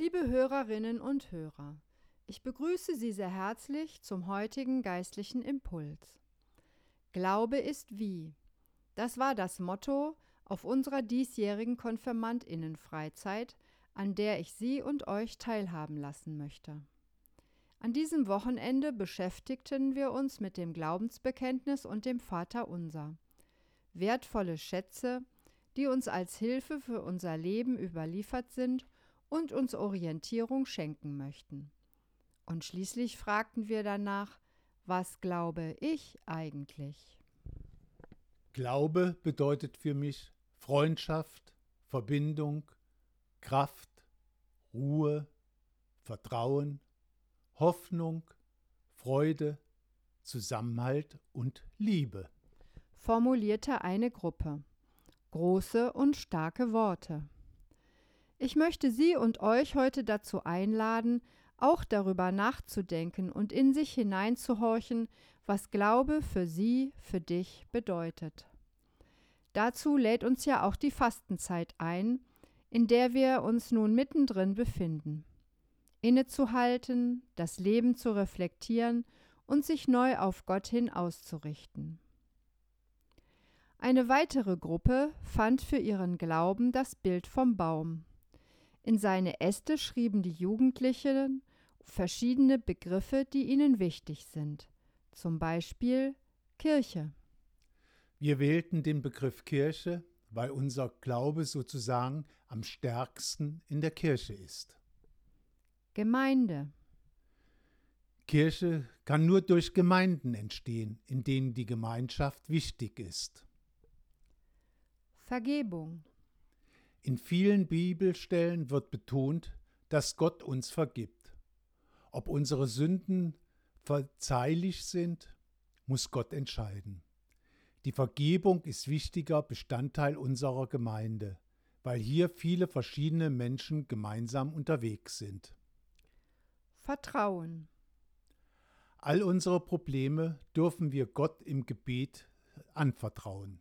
Liebe Hörerinnen und Hörer, ich begrüße Sie sehr herzlich zum heutigen geistlichen Impuls. Glaube ist wie. Das war das Motto auf unserer diesjährigen Konfirmandinnenfreizeit, an der ich Sie und euch teilhaben lassen möchte. An diesem Wochenende beschäftigten wir uns mit dem Glaubensbekenntnis und dem Vaterunser. Wertvolle Schätze, die uns als Hilfe für unser Leben überliefert sind und uns Orientierung schenken möchten. Und schließlich fragten wir danach, was glaube ich eigentlich? Glaube bedeutet für mich Freundschaft, Verbindung, Kraft, Ruhe, Vertrauen, Hoffnung, Freude, Zusammenhalt und Liebe, Formulierte eine Gruppe. Große und starke Worte. Ich möchte Sie und euch heute dazu einladen, auch darüber nachzudenken und in sich hineinzuhorchen, was Glaube für Sie, für dich bedeutet. Dazu lädt uns ja auch die Fastenzeit ein, in der wir uns nun mittendrin befinden. Innezuhalten, das Leben zu reflektieren und sich neu auf Gott hin auszurichten. Eine weitere Gruppe fand für ihren Glauben das Bild vom Baum. In seine Äste schrieben die Jugendlichen verschiedene Begriffe, die ihnen wichtig sind. Zum Beispiel Kirche. Wir wählten den Begriff Kirche, weil unser Glaube sozusagen am stärksten in der Kirche ist. Gemeinde. Kirche kann nur durch Gemeinden entstehen, in denen die Gemeinschaft wichtig ist. Vergebung. In vielen Bibelstellen wird betont, dass Gott uns vergibt. Ob unsere Sünden verzeihlich sind, muss Gott entscheiden. Die Vergebung ist wichtiger Bestandteil unserer Gemeinde, weil hier viele verschiedene Menschen gemeinsam unterwegs sind. Vertrauen. All unsere Probleme dürfen wir Gott im Gebet anvertrauen.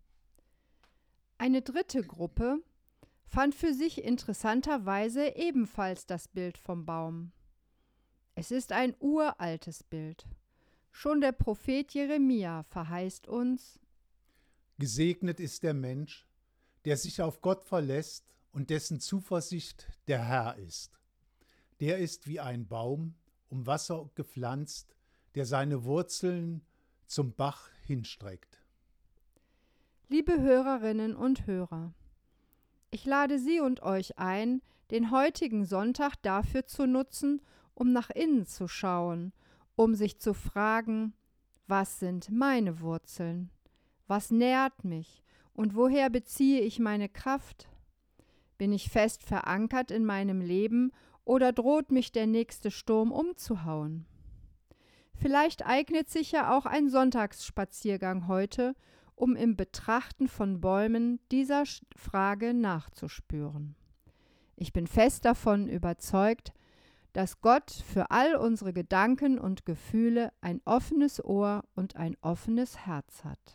Eine dritte Gruppe fand für sich interessanterweise ebenfalls das Bild vom Baum. Es ist ein uraltes Bild. Schon der Prophet Jeremia verheißt uns: Gesegnet ist der Mensch, der sich auf Gott verlässt und dessen Zuversicht der Herr ist. Der ist wie ein Baum, um Wasser gepflanzt, der seine Wurzeln zum Bach hinstreckt. Liebe Hörerinnen und Hörer, ich lade Sie und euch ein, den heutigen Sonntag dafür zu nutzen, um nach innen zu schauen, um sich zu fragen, was sind meine Wurzeln? Was nährt mich und woher beziehe ich meine Kraft? Bin ich fest verankert in meinem Leben oder droht mich der nächste Sturm umzuhauen? Vielleicht eignet sich ja auch ein Sonntagsspaziergang heute, um im Betrachten von Bäumen dieser Frage nachzuspüren. Ich bin fest davon überzeugt, dass Gott für all unsere Gedanken und Gefühle ein offenes Ohr und ein offenes Herz hat.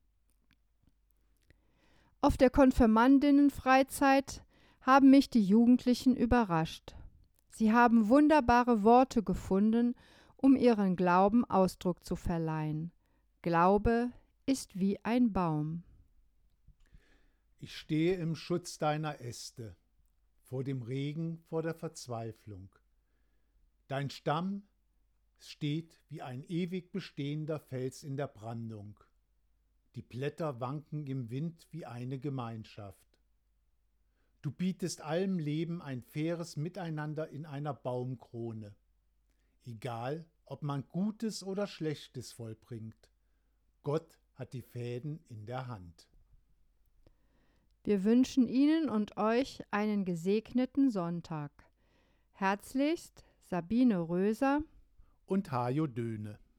Auf der Konfirmandinnenfreizeit haben mich die Jugendlichen überrascht. Sie haben wunderbare Worte gefunden, um ihren Glauben Ausdruck zu verleihen. Glaube ist wie ein Baum. Ich stehe im Schutz deiner Äste, vor dem Regen, vor der Verzweiflung. Dein Stamm steht wie ein ewig bestehender Fels in der Brandung. Die Blätter wanken im Wind wie eine Gemeinschaft. Du bietest allem Leben ein faires Miteinander in einer Baumkrone. Egal, ob man Gutes oder Schlechtes vollbringt, Gott hat die Fäden in der Hand. Wir wünschen Ihnen und euch einen gesegneten Sonntag. Herzlichst Sabine Röser Und Hajo Döhne.